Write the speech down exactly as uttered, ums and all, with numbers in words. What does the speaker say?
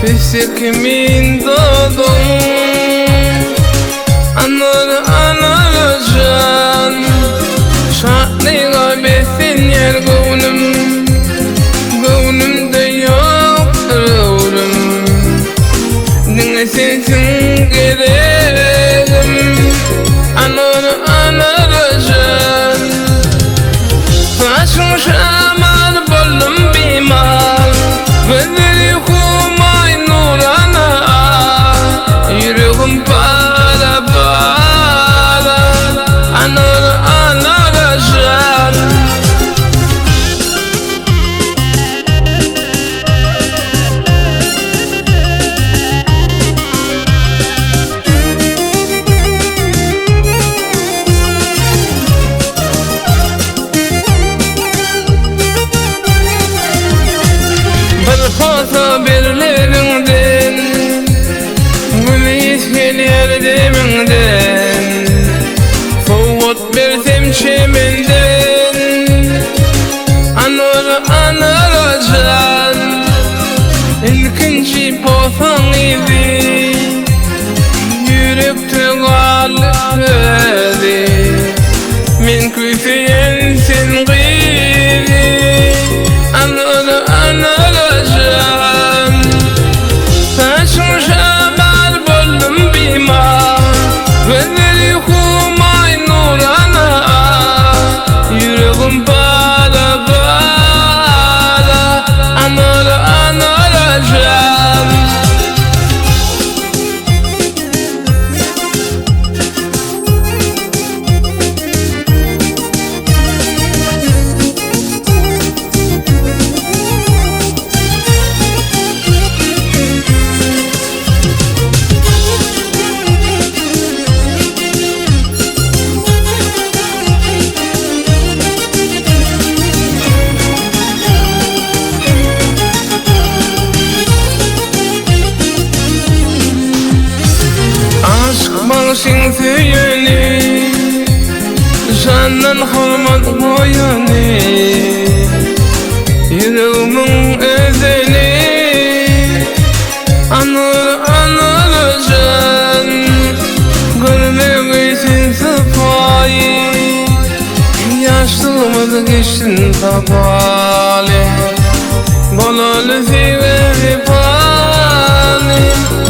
kimin doğdun Anır anır can Şahni gaybetin yer gönlüm Gönlümde yoktur ölüm Dinle sensin gereğim Anır anır can Saçın şamar bollum bimar Vederi humay nurana Yüreğim para para Anır anır can Kosa birlerinden Güneş gelir deminden Soğut bir temşeminden Anır anır can İlkinci posan idi Yürekte galip verdi Min küfeyen sen gıyri Anır anır Saçın şamar bollum bimar Vederi humay nurana Yüreğim para para Anır anır can Bağışın süyünü Candan hurmat koyunu Yüreğimin özünü Anır anır can Görmek için sıfayı Yaşlımız geçtin tabali Bolalı five vefani